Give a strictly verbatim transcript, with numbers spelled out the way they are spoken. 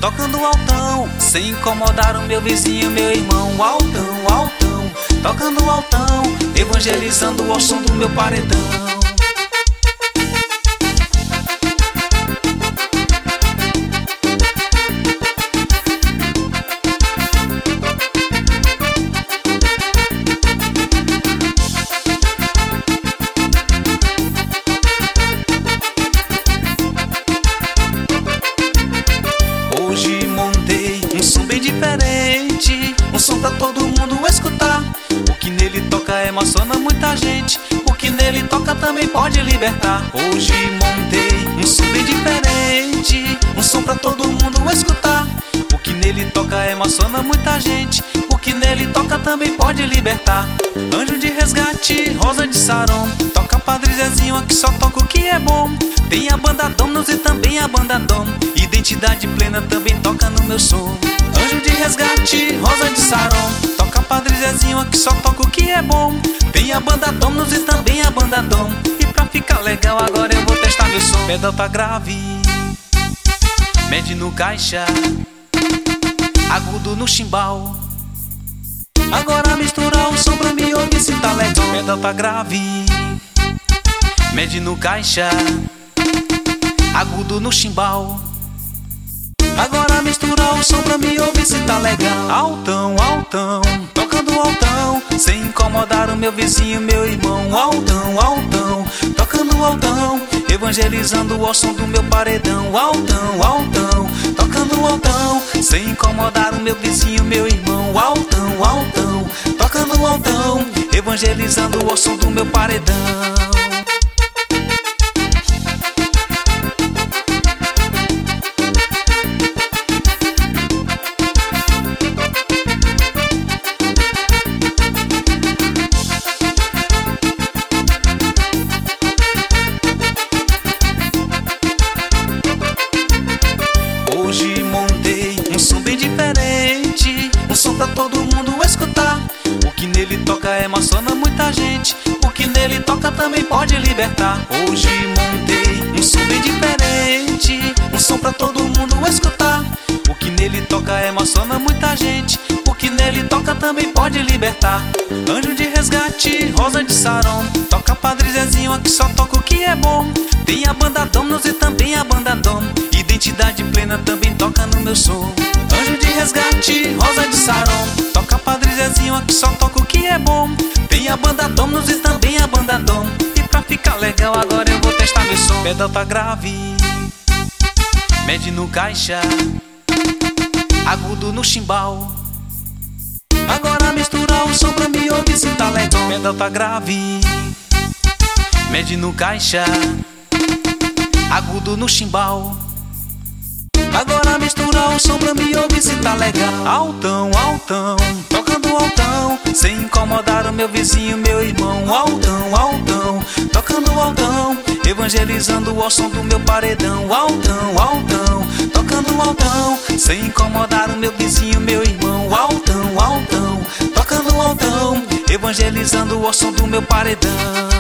tocando altão, sem incomodar o meu vizinho, meu irmão. Altão, altão, tocando altão, evangelizando ao som do meu paredão. Hoje montei um som bem diferente, um som pra todo mundo escutar. O que nele toca emociona muita gente, o que nele toca também pode libertar. Hoje montei um som bem diferente, um som pra todo mundo escutar. O que nele toca emociona muita gente, o que nele toca também pode libertar. Anjo de resgate, Rosa de Saron, toca Padre Zezinho, aqui só toca o que é bom. Tem a banda Dominos e também a banda Dom, Identidade Plena também toca no meu som. Anjo de resgate, Rosa de Saron, toca Padre Zezinho, aqui só toca o que é bom. Tem a banda Dominos e também a banda Dom. E pra ficar legal agora eu vou testar meu som. Pedal tá grave, médio no caixa, agudo no chimbal. Agora mistura o som pra mim ouvir se tá legal. Pedal tá grave, médio no caixa, agudo no chimbal. Agora mistura o som pra mim ouvir se tá legal. Altão, altão, tocando altão, sem incomodar o meu vizinho, meu irmão. Altão, altão, tocando altão, evangelizando ao som do meu paredão. Altão, altão, tocando altão, sem incomodar o meu vizinho, meu irmão. Altão, altão, tocando altão, evangelizando ao som do meu paredão. Hoje montei um som bem diferente, um som pra todo mundo escutar. O que nele toca emociona muita gente, o que nele toca também pode libertar. Hoje montei um som bem diferente, um som pra todo mundo escutar. O que nele toca emociona muita gente, o que nele toca também pode libertar. Anjo de resgate, Rosa de Saron, toca Padre Zezinho, aqui só toca o que é bom. Tem a banda Dominos e também a banda Dom, Identidade Plena também toca no meu som. Anjo de resgate, Rosa de Saron, toca Padre Zezinho, aqui só toca o que é bom. Tem a banda Dominos e também a banda Dom. E pra ficar legal agora eu vou testar meu som. Pedal tá grave, médio no caixa, agudo no chimbal. Agora mistura o som pra mim ouvir se tá legal. Pedal tá grave, médio no caixa, agudo no chimbal. Agora mistura o som pra mim ouvir se tá legal. Altão, altão, tocando altão, sem incomodar o meu vizinho, meu irmão. Altão, altão, tocando altão, evangelizando ao som do meu paredão. Altão, altão, tocando altão, sem incomodar o meu vizinho, meu irmão. Altão, altão, tocando altão, evangelizando ao som do meu paredão.